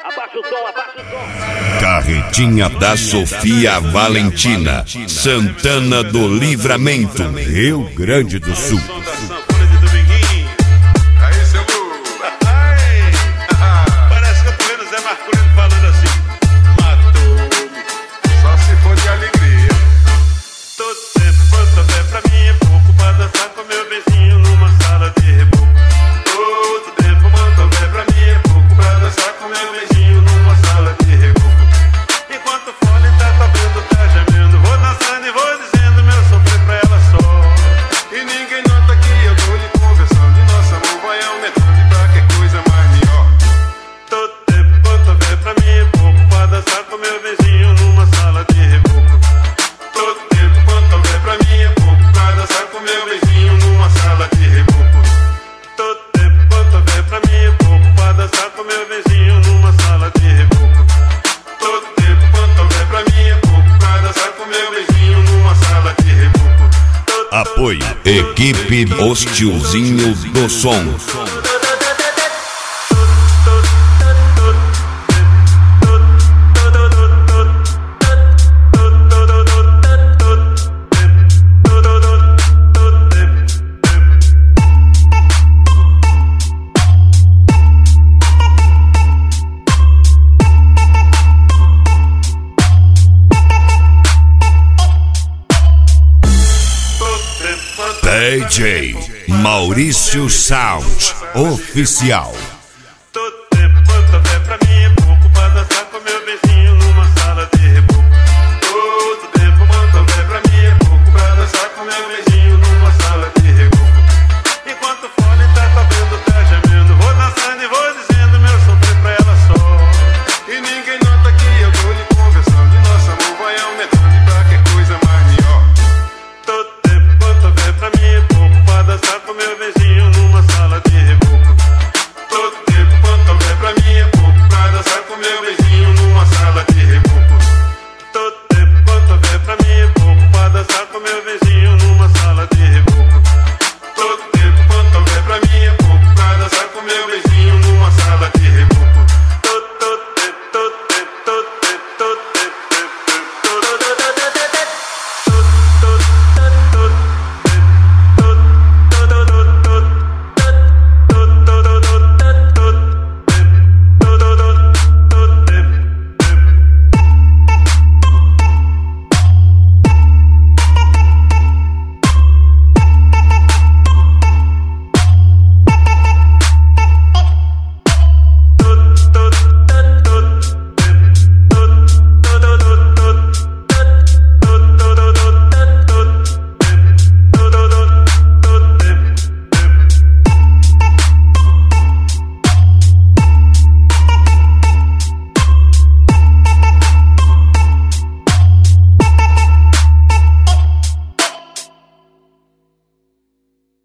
Abaixa o som, abaixa o som. Carretinha da Sofia Valentina, Santana do Livramento, Rio Grande do Sul. Parece que eu tô vendo o Zé Marcolino falando assim: matou-me, só se for de alegria. Todo tempo quanto houver pra mim é pouco pra dançar com meu vizinho numa sala de reboco. Todo tempo quanto houver pra mim é pouco pra dançar com meu vizinho numa sala de reboco. Enquanto o fole tá tocando, tá gemendo, vou dançando e vou dizendo meu sofrer pra ela só. E ninguém nota que eu tô lhe conversando e nosso amor vai aumentando e pra que coisa mais melhor. Todo tempo quanto houver pra mim é pouco pra dançar com meu vizinho numa sala de reboco. Todo tempo quanto houver pra mim é pouco pra dançar com meu vizinho numa sala de reboco. Todo tempo quanto houver pra mim é pouco pra dançar com meu vizinho numa sala de reboco. Todo tempo quanto houver pra mim é pouco pra dançar com meu vizinho numa sala de reboco. Apoio, equipe Os Tiozinhos do Som. DJ Maurício Sound Oficial.